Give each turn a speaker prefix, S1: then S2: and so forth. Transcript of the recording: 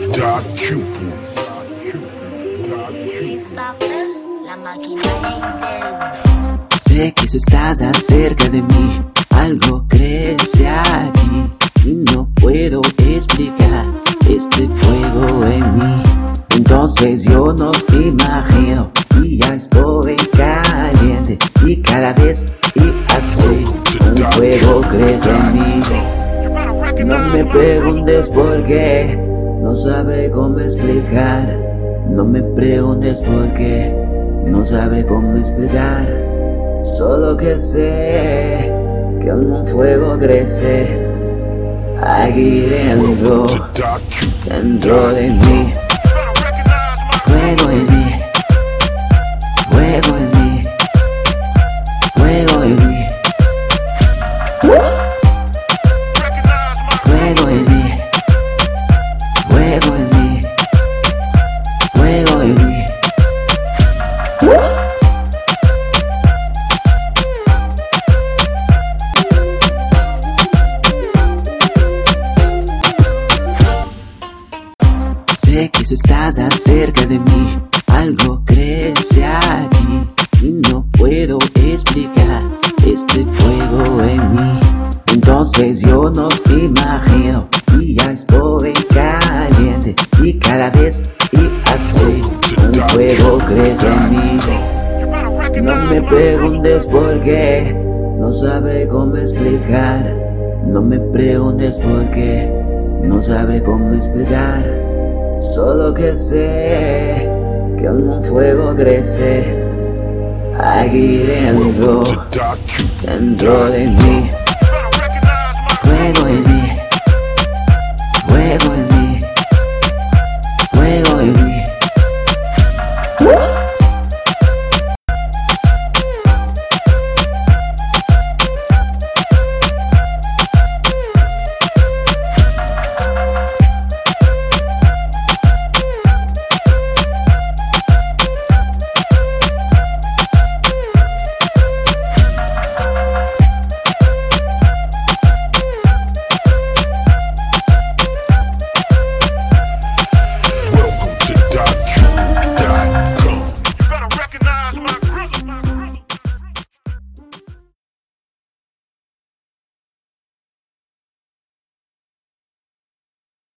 S1: La maquinaria interna.
S2: Sé que si estás acerca de mí, algo crece aquí y no puedo explicar este fuego en mí. Entonces yo no te imagino y ya estoy caliente y cada vez que hace un fuego crece en mí. No me preguntes por qué, no sabré cómo explicar. No me preguntes por qué, no sabré cómo explicar. Solo que sé que un fuego crece aquí dentro de mí. Fuego en mí, fuego en mí, fuego en mí, fuego en mí, fuego en mí, fuego en mí. Sé que si estás acerca de mí, algo crece aquí y no puedo explicar este fuego en mí. Entonces yo no te imagino y ya estoy caliente y cada vez que hace un fuego crece en mí. No me preguntes por qué, no sabré cómo explicar. No me preguntes por qué, no sabré cómo explicar. Solo que sé que un fuego crece aquí dentro de mí. Fuego en mí.